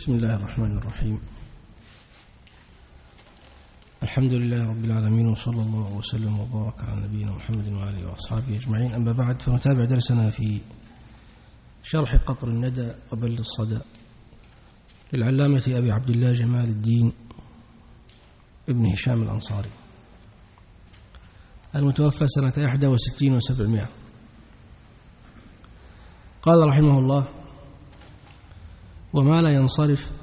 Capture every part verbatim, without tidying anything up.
بسم الله الرحمن الرحيم. الحمد لله رب العالمين، وصلى الله وسلم وبارك على نبينا محمد وآله وأصحابه أجمعين. أما بعد، فنتابع درسنا في شرح قطر الندى وبل الصدى للعلامة أبي عبد الله جمال الدين ابن هشام الأنصاري، المتوفى سنة إحدى وستين وسبعمائة. قال رحمه الله: وما لا ينصرف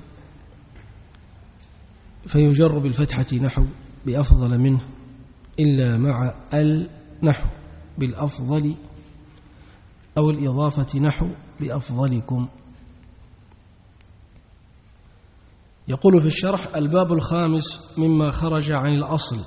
فيجر بالفتحة نحو بأفضل منه إلا مع ال نحو بالأفضل، أو الإضافة نحو بأفضلكم. يقول في الشرح: الباب الخامس مما خرج عن الأصل،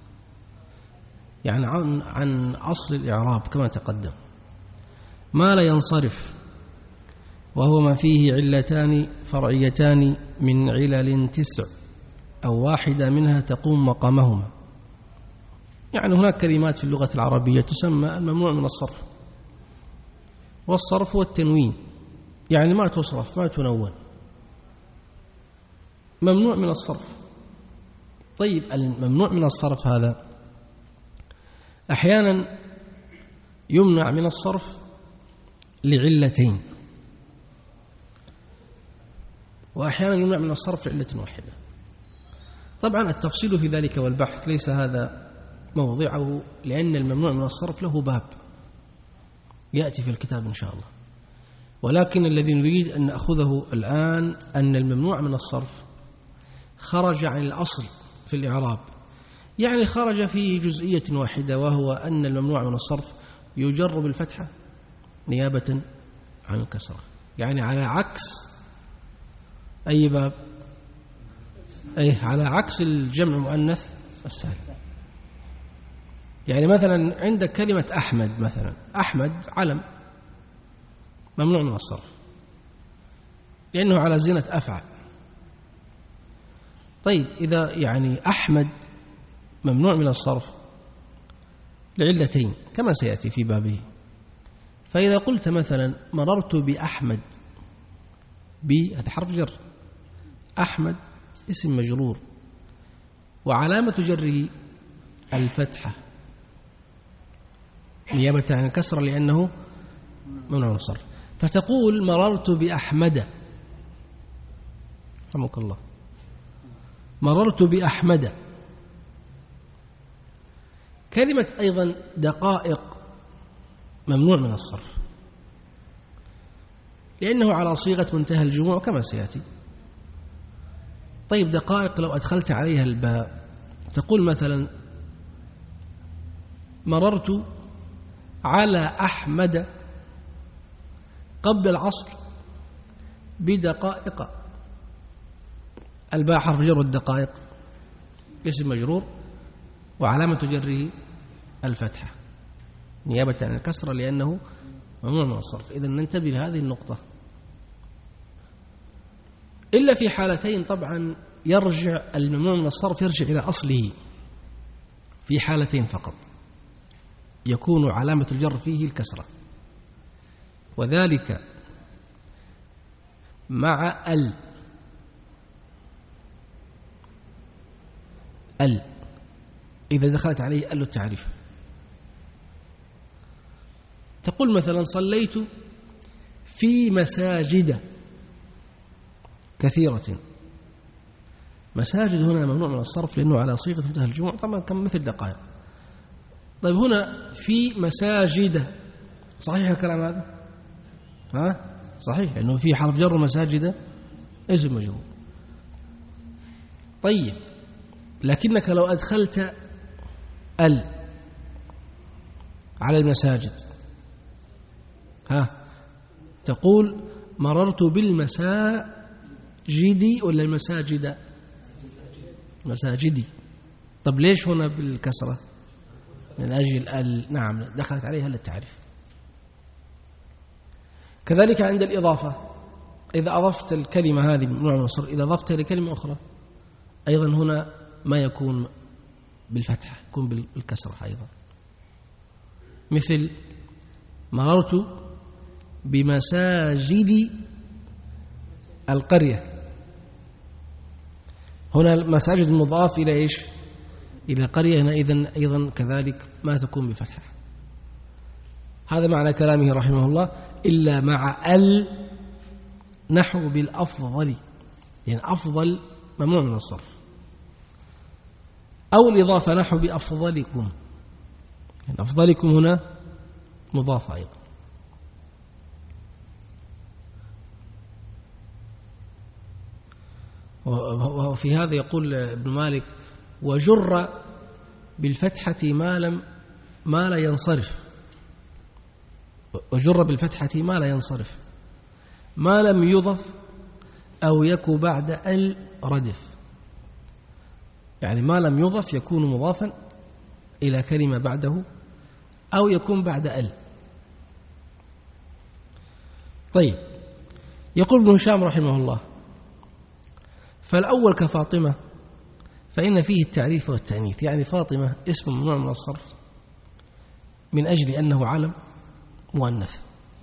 يعني عن, عن أصل الإعراب كما تقدم. ما لا ينصرف وهو ما فيه علتان فرعيتان من علل تسع أو واحدة منها تقوم مقامهما. يعني هناك كلمات في اللغة العربية تسمى الممنوع من الصرف، والصرف والتنوين، يعني ما تصرف ما تنون، ممنوع من الصرف. طيب، الممنوع من الصرف هذا أحيانا يمنع من الصرف لعلتين، وأحيانا يمنع من الصرف لعلة واحدة. طبعا التفصيل في ذلك والبحث ليس هذا موضعه، لأن الممنوع من الصرف له باب يأتي في الكتاب إن شاء الله. ولكن الذي نريد أن نأخذه الآن أن الممنوع من الصرف خرج عن الأصل في الإعراب، يعني خرج في جزئية واحدة، وهو أن الممنوع من الصرف يجر بالفتحة نيابة عن الكسرة، يعني على عكس أي باب؟ أي على عكس الجمع مؤنث السالم. يعني مثلا عندك كلمة أحمد، مثلا أحمد علم ممنوع من الصرف لأنه على زينة أفعل. طيب، إذا يعني أحمد ممنوع من الصرف لعلتين كما سيأتي في بابه. فإذا قلت مثلا مررت بأحمد، ب هذا حرف جر، أحمد اسم مجرور وعلامة جره الفتحة نيابة عن الكسرة لأنه ممنوع من الصرف. فتقول مررت بأحمد، رحمك الله، مررت بأحمد. كلمة أيضا دقائق ممنوع من الصرف لأنه على صيغة منتهى الجموع كما سيأتي. طيب، دقائق لو أدخلت عليها الباء تقول مثلا مررت على أحمد قبل العصر بدقائق. الباء حرف جر، والدقائق اسم مجرور وعلامة جره الفتحة نيابة عن الكسرة لأنه ممنوع من الصرف. إذن ننتبه لهذه النقطة. إلا في حالتين طبعا يرجع الممنوع من الصرف يرجع إلى أصله، في حالتين فقط يكون علامة الجر فيه الكسرة، وذلك مع ال ال إذا دخلت عليه ال التعريف. تقول مثلا صليت في مساجد كثيرة. مساجد هنا ممنوع من الصرف لأنه على صيغة منتهى الجموع، طبعا كم مثل دقائق. طيب، هنا في مساجد، صحيح الكلام هذا؟ ها؟ صحيح، لأنه في حرف جر مساجد اسم مجرور. طيب، لكنك لو أدخلت ال على المساجد، ها، تقول مررت بالمساجد ولا المساجد؟ مساجدي. طب ليش هنا بالكسرة؟ من أجل ال، نعم، دخلت عليها للتعريف. كذلك عند الإضافة، إذا أضفت الكلمة هذه ممنوع من الصرف، إذا أضفتها لكلمة أخرى أيضا هنا ما يكون بالفتحة، يكون بالكسرة أيضا. مثل مررت بمساجد القرية، هنا المساجد المضاف إلى إيش؟ إلى قرية، هنا إذن أيضا كذلك ما تكون بفتحة. هذا معنى كلامه رحمه الله. إلا مع ال نحو بالأفضل، يعني أفضل ممنوع من الصرف، أو الإضافة نحو بأفضلكم، يعني أفضلكم هنا مضافة أيضا. وفي هذا يقول ابن مالك: وجر بالفتحة ما لم ما لا ينصرف، وجر بالفتحة ما لا ينصرف ما لم يضف أو يكو بعد ال ردف، يعني ما لم يضف يكون مضافا إلى كلمة بعده أو يكون بعد ال. طيب، يقول ابن هشام رحمه الله: فالأول كفاطمة فإن فيه التعريف والتأنيث، يعني فاطمة اسم ممنوع من الصرف من أجل أنه علم مؤنث.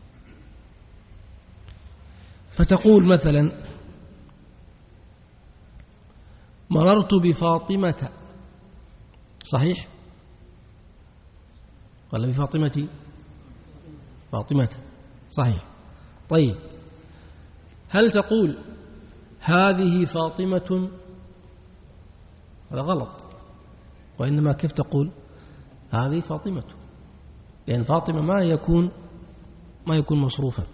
فتقول مثلا: مررت بفاطمة، صحيح ولا بفاطمتي؟ فاطمة، صحيح. طيب، هل تقول هذه فاطمة؟ هذا غلط، وإنما كيف تقول هذه فاطمة، لأن فاطمة ما يكون ما يكون مصروفا.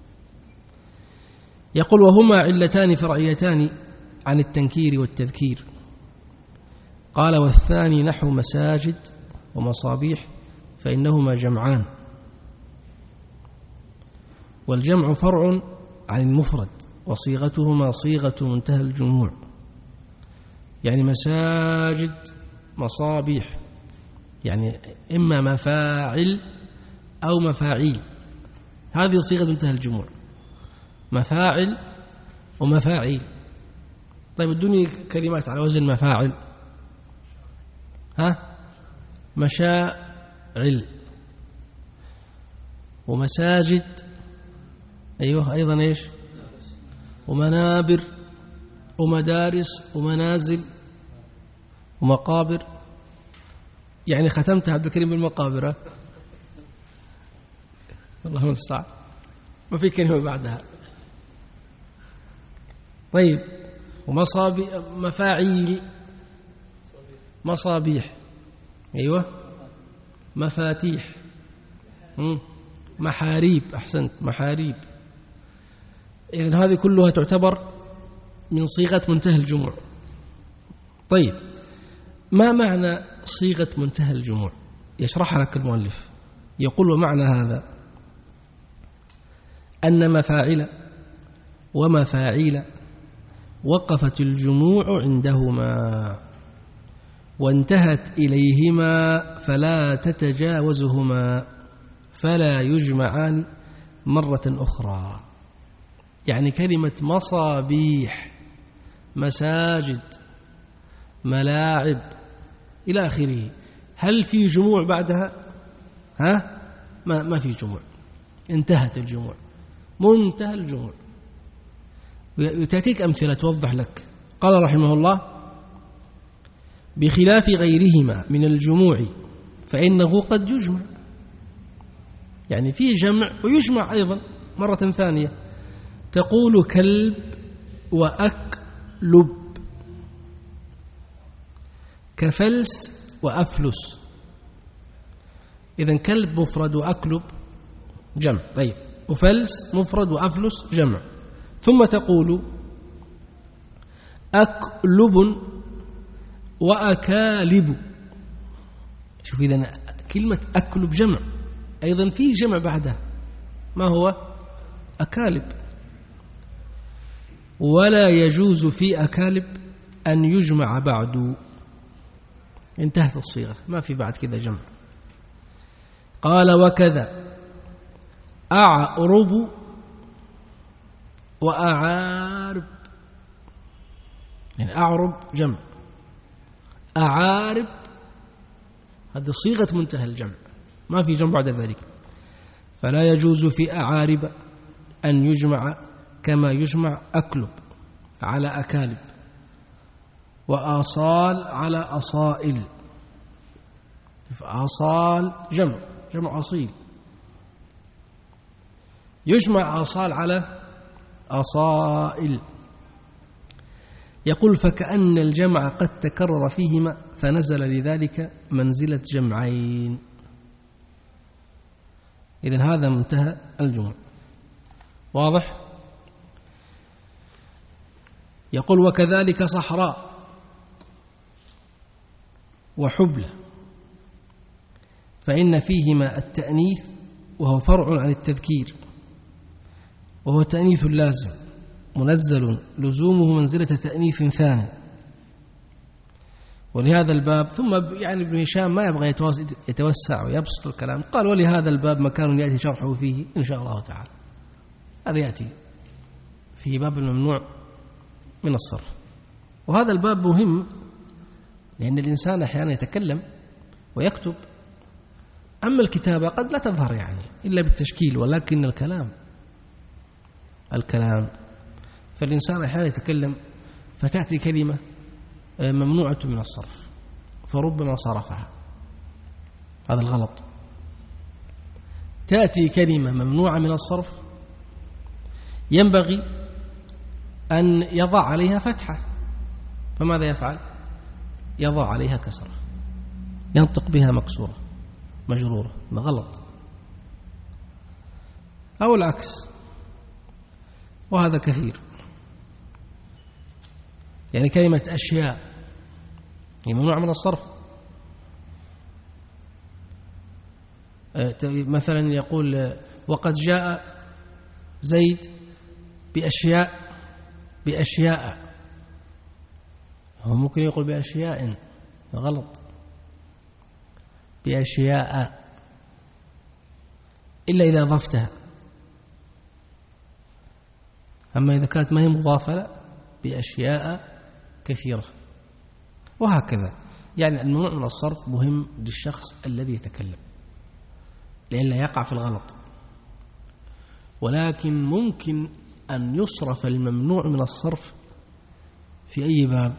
يقول: وهما علتان فرعيتان عن التنكير والتذكير. قال: والثاني نحو مساجد ومصابيح فإنهما جمعان، والجمع فرع عن المفرد، وصيغتهما صيغة منتهى الجموع، يعني مساجد مصابيح، يعني إما مفاعل أو مفاعيل، هذه صيغة منتهى الجموع، مفاعل ومفاعيل. طيب، ادوني كلمات على وزن مفاعل. ها؟ مشاعل ومساجد، أيوه أيضا إيش؟ ومنابر ومدارس ومنازل ومقابر. يعني ختمت عبد الكريم بالمقابر، اللهم المستعان، ما في كلمة بعدها. طيب، ومصابيح، مفاعيل، مصابيح، أيوة، مفاتيح، محاريب، أحسنت، محاريب. إذن هذه كلها تعتبر من صيغة منتهى الجموع. طيب، ما معنى صيغة منتهى الجموع؟ يشرح لك المؤلف، يقول: ومعنى هذا أن مفاعل ومفاعيل وقفت الجموع عندهما وانتهت إليهما فلا تتجاوزهما فلا يجمعان مرة أخرى. يعني كلمة مصابيح، مساجد، ملاعب إلى آخره، هل في جموع بعدها؟ ها؟ ما, ما في جموع، انتهت الجموع، منتهى الجموع. وتأتيك أمثلة توضح لك. قال رحمه الله: بخلاف غيرهما من الجموع فإنه قد يجمع، يعني في جمع ويجمع أيضا مرة ثانية. تقول كلب وأكلب، كفلس وأفلس. إذن كلب مفرد وأكلب جمع، طيب، وفلس مفرد وأفلس جمع. ثم تقول أكلب وأكالب. شوف، إذن كلمة أكلب جمع، أيضا فيه جمع بعدها، ما هو؟ أكالب. ولا يجوز في أكالب أن يجمع بعد، انتهت الصيغة، ما في بعد كذا جمع. قال: وكذا أعرب وأعارب، يعني أعرب جمع، أعارب هذه صيغة منتهى الجمع، ما في جمع بعد ذلك. فلا يجوز في أعارب أن يجمع كما يجمع أكلب على أكالب. وآصال على أصائل. أصال جمع جمع أصيل، يجمع آصال على أصائل. يقول فكأن الجمع قد تكرر فيهما فنزل لذلك منزلة جمعين. إذن هذا منتهى الجمع. واضح؟ يقول وكذلك صحراء وحبلى، فإن فيهما التأنيث وهو فرع عن التذكير، وهو تأنيث لازم منزل لزومه منزلة تأنيث ثاني. ولهذا الباب ثم يعني ابن هشام ما يبغى يتوسع ويبسط الكلام، قال ولهذا الباب مكان يأتي شرحه فيه إن شاء الله تعالى. هذا يأتي في باب الممنوع من الصرف. وهذا الباب مهم لأن الإنسان أحيانا يتكلم ويكتب، أما الكتابة قد لا تظهر يعني إلا بالتشكيل، ولكن الكلام الكلام فالإنسان أحيانا يتكلم فتأتي كلمة ممنوعة من الصرف فربما صرفها، هذا الغلط. تأتي كلمة ممنوعة من الصرف ينبغي أن يضع عليها فتحة، فماذا يفعل؟ يضع عليها كسرة، ينطق بها مكسورة مجرورة، هذا غلط. أو العكس، وهذا كثير. يعني كلمة أشياء هي ممنوع من الصرف. مثلا يقول وقد جاء زيد بأشياء بأشياء، هو ممكن يقول بأشياء، غلط، بأشياء إلا إذا أضفتها. أما إذا كانت ما هي مضافة لا، بأشياء كثيرة. وهكذا يعني الممنوع من الصرف مهم للشخص الذي يتكلم لئلا يقع في الغلط. ولكن ممكن أن يصرف الممنوع من الصرف في أي باب؟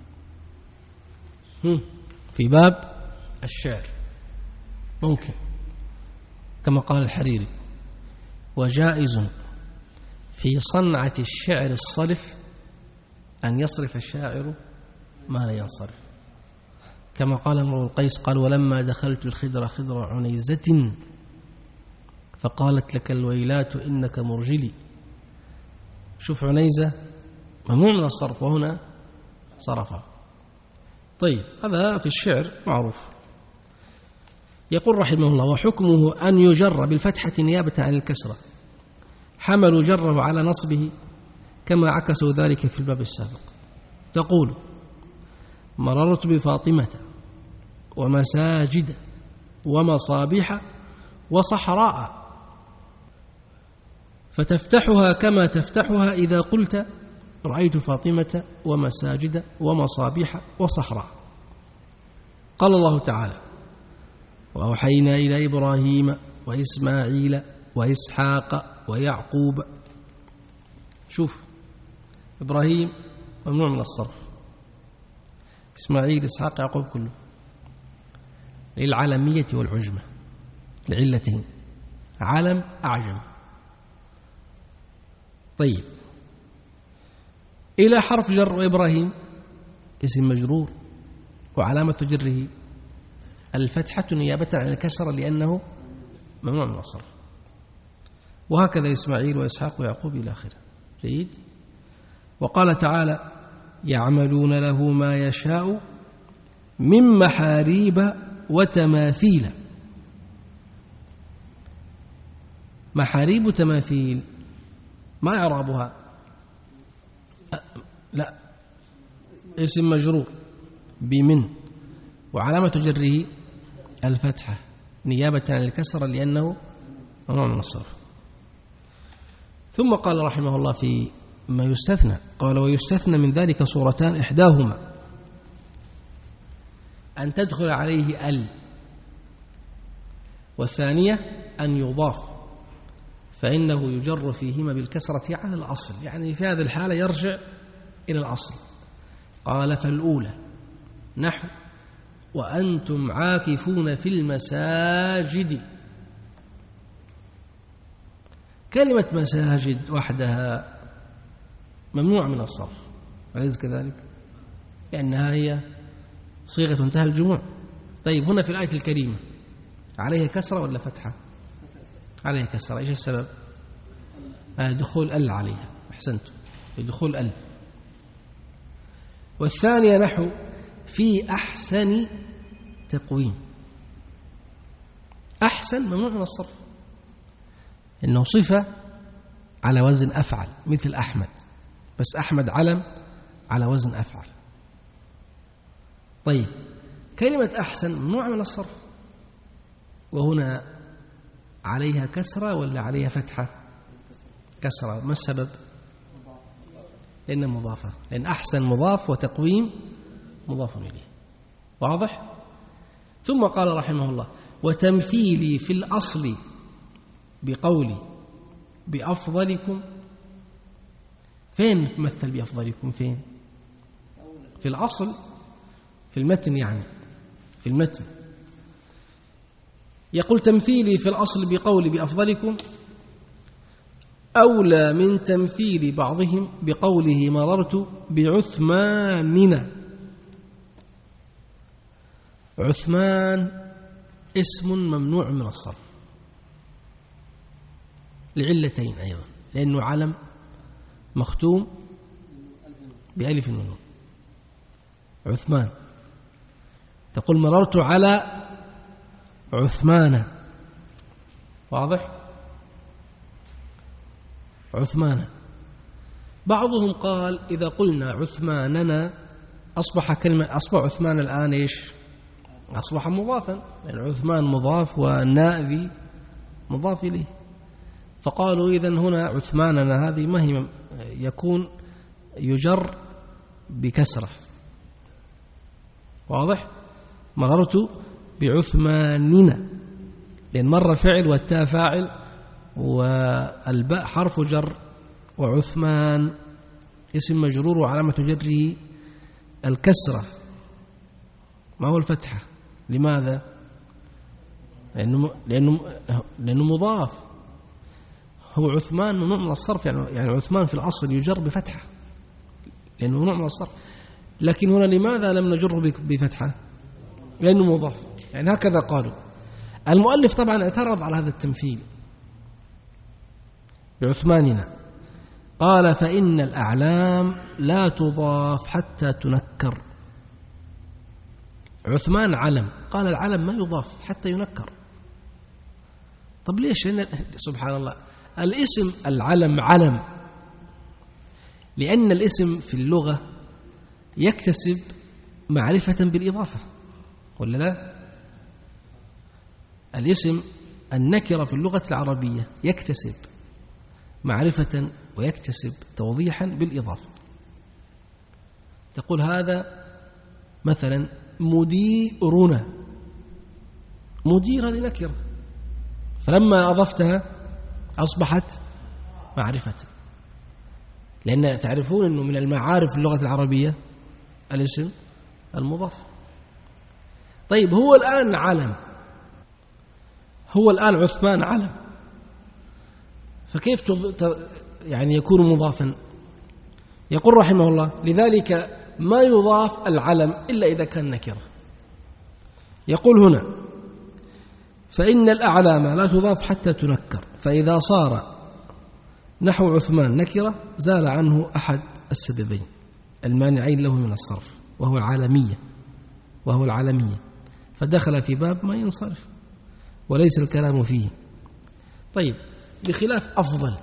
في باب الشعر ممكن، كما قال الحريري وجائز في صنعة الشعر الصرف أن يصرف الشاعر ما لا ينصرف، كما قال امرؤ القيس قال ولما دخلت الخدر خدر عنيزة فقالت لك الويلات إنك مرجلي. شوف عنيزة ممنوع من الصرف وهنا صرفه. طيب هذا في الشعر معروف. يقول رحمه الله وحكمه أن يجر بالفتحة نيابة عن الكسرة، حملوا جره على نصبه كما عكسوا ذلك في الباب السابق. تقول مررت بفاطمة ومساجد ومصابيح وصحراء، فتفتحها كما تفتحها إذا قلت رأيت فاطمة ومساجد ومصابيح وصحراء. قال الله تعالى وأوحينا إلى إبراهيم وإسماعيل وإسحاق ويعقوب. شوف إبراهيم ممنوع من الصرف، إسماعيل إسحاق يعقوب كله للعلمية والعجمة لعلتين، علم أعجم. طيب إلى حرف جر إبراهيم اسم مجرور وعلامة جره الفتحة نيابة عن الكسر لأنه ممنوع من الصرف. وهكذا إسماعيل وإسحاق ويعقوب إلى آخره. جيد. وقال تعالى يعملون له ما يشاء من محاريب وتماثيل. محاريب تماثيل ما إعرابها؟ لا، اسم مجرور بمن وعلامة جره الفتحة نيابة عن الكسرة لأنه ممنوع من الصرف. ثم قال رحمه الله في ما يستثنى قال ويستثنى من ذلك صورتان إحداهما أن تدخل عليه ال، والثانية أن يضاف، فإنه يجر فيهما بالكسرة على الأصل. يعني في هذه الحالة يرجع إلى الأصل، قال فالأولى نحو وأنتم عاكفون في المساجد. كلمة مساجد وحدها ممنوع من الصرف، أليس كذلك؟ لأنها هي صيغة انتهى الجموع. طيب هنا في الآية الكريمة عليها كسرة ولا فتحة؟ عليها كسرة. إيش السبب؟ آه دخول ال عليها. أحسنتم، دخول ال. والثانية نحو في أحسن تقويم. أحسن ممنوع من الصرف، إنه صفة على وزن أفعل مثل أحمد، بس أحمد علم على وزن أفعل. طيب كلمة أحسن ممنوع من الصرف، وهنا عليها كسرة ولا عليها فتحة؟ كسرة. ما السبب؟ لأنها مضافة، لأن أحسن مضاف وتقويم مضاف إليه. واضح؟ ثم قال رحمه الله وتمثيلي في الأصل بقولي بأفضلكم. فين مثل بأفضلكم؟ فين؟ في الأصل، في المتن، يعني في المتن يقول تمثيلي في الأصل بقولي بأفضلكم أولى من تمثيل بعضهم بقوله مررت بعثماننا. عثمان اسم ممنوع من الصرف لعلتين أيضا، لأنه علم مختوم بألف ونون. عثمان تقول مررت على عثمان. واضح؟ عثمان. بعضهم قال إذا قلنا عثماننا أصبح كلمة أصبح عثمان الآن إيش؟ أصبح مضافا، لأن يعني عثمان مضاف والناء ذي مضاف إليه. فقالوا إذن هنا عثماننا هذه ما هي يكون يجر بكسرة. واضح؟ مررت بعثماننا، لأن مر فعل والتاء فاعل والباء حرف جر، وعثمان اسم مجرور وعلامة جره الكسرة ما هو الفتحة. لماذا؟ لأنه, لأنه, لأنه مضاف. هو عثمان ممنوع من الصرف، يعني عثمان في الأصل يجر بفتحة لأنه ممنوع من الصرف، لكن هنا لماذا لم نجره بفتحة؟ لأنه مضاف. يعني هكذا قالوا. المؤلف طبعا اعترض على هذا التمثيل بعثماننا، قال فإن الأعلام لا تضاف حتى تنكر. عثمان علم، قال العلم ما يضاف حتى ينكر. طب ليش؟ لأن سبحان الله الاسم العلم علم، لأن الاسم في اللغة يكتسب معرفة بالإضافة ولا لا؟ الاسم النكرة في اللغة العربية يكتسب معرفة ويكتسب توضيحا بالإضافة. تقول هذا مثلا مديرنا، مدير هذه نكرة، فلما أضفتها أصبحت معرفة، لأن تعرفون أنه من المعارف في اللغة العربية الاسم المضاف. طيب هو الآن علم، هو الآن عثمان علم، فكيف يعني يكون مضافا؟ يقول رحمه الله لذلك ما يضاف العلم إلا إذا كان نكرة. يقول هنا فإن الأعلام لا تضاف حتى تنكر، فإذا صار نحو عثمان نكرة زال عنه أحد السببين المانعين له من الصرف، وهو العالمية وهو العالمية فدخل في باب ما ينصرف وليس الكلام فيه. طيب بخلاف أفضل،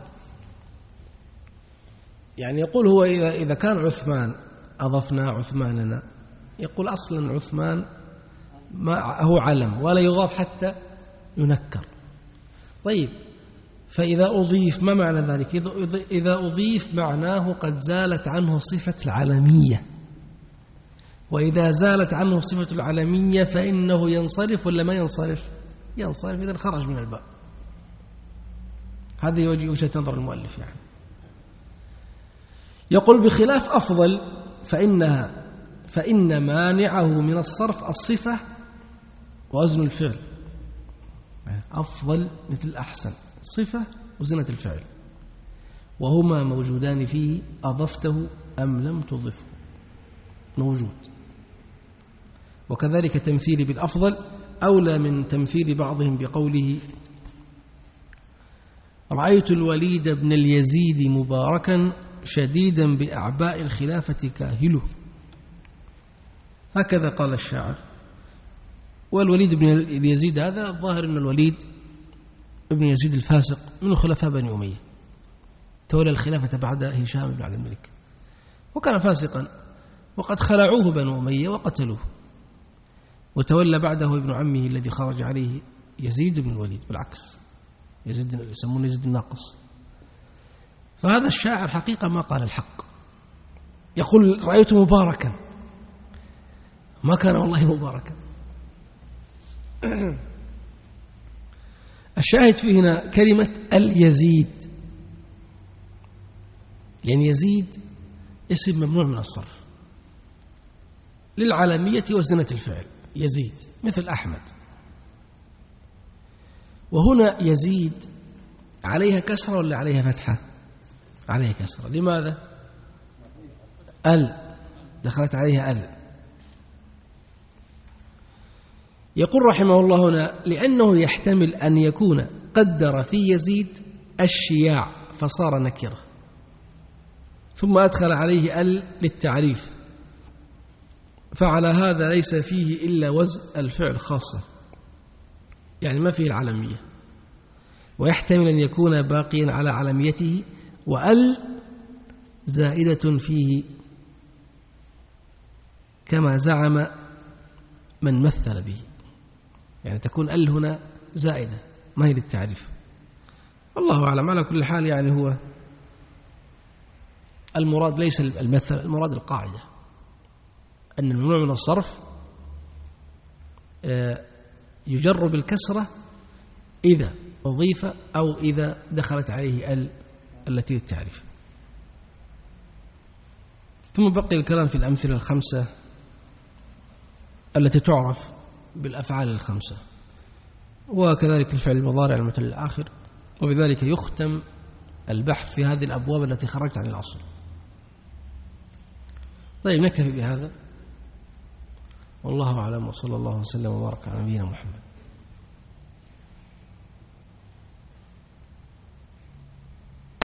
يعني يقول هو إذا إذا كان عثمان أضفنا عثماننا، يقول أصلا عثمان ما هو علم ولا يضاف حتى ينكر. طيب فإذا أضيف ما معنى ذلك؟ إذا أضيف معناه قد زالت عنه صفة العلمية، وإذا زالت عنه صفة العلمية فإنه ينصرف ولا ما ينصرف؟ ينصرف، إذا خرج من الباب. هذه وجهة نظر المؤلف. يعني يقول بخلاف أفضل فإنها فإن مانعه من الصرف الصفة ووزن الفعل. أفضل مثل أحسن، صفة وزنة الفعل، وهما موجودان فيه أضفته أم لم تضفه، موجود. وكذلك تمثيل بالأفضل أولى من تمثيل بعضهم بقوله رأيت الوليد بن اليزيد مباركا شديدا بأعباء الخلافة كاهله، هكذا قال الشاعر. والوليد بن اليزيد هذا الظاهر أن الوليد بن يزيد الفاسق من خلفاء بني أمية، تولى الخلافة بعد هشام بن عبد الملك، وكان فاسقا، وقد خلعوه بنو أمية وقتلوه، وتولى بعده ابن عمه الذي خرج عليه يزيد بن الوليد، بالعكس يزيد يسمونه يزيد الناقص. فهذا الشاعر حقيقة ما قال الحق، يقول رأيته مباركا، ما كان والله مباركا. الشاهد فيه هنا كلمة اليزيد، لأن يزيد اسم ممنوع من الصرف للعالمية وزنة الفعل، يزيد مثل أحمد. وهنا يزيد عليها كسرة ولا عليها فتحة؟ عليها كسرة. لماذا؟ ال دخلت عليها ال. يقول رحمه الله هنا لأنه يحتمل أن يكون قدر في يزيد الشياع فصار نكرة، ثم أدخل عليه ال للتعريف، فعلى هذا ليس فيه إلا وزن الفعل خاصة، يعني ما فيه العلمية. ويحتمل أن يكون باقيا على علميته، وأل زائدة فيه كما زعم من مثل به، يعني تكون ال هنا زائدة ما هي للتعريف. الله أعلم. على كل حال يعني هو المراد ليس المثل، المراد القاعدة أن الممنوع من الصرف يجر بالكسرة إذا أضيف أو إذا دخلت عليه ال التي للتعريف. ثم بقي الكلام في الأمثلة الخمسة التي تعرف بالأفعال الخمسة، وكذلك الفعل المضارع المثل الآخر، وبذلك يختم البحث في هذه الأبواب التي خرجت عن الأصل. طيب نكتفي بهذا، والله أعلم، وصلى الله وسلم وبارك على نبينا محمد.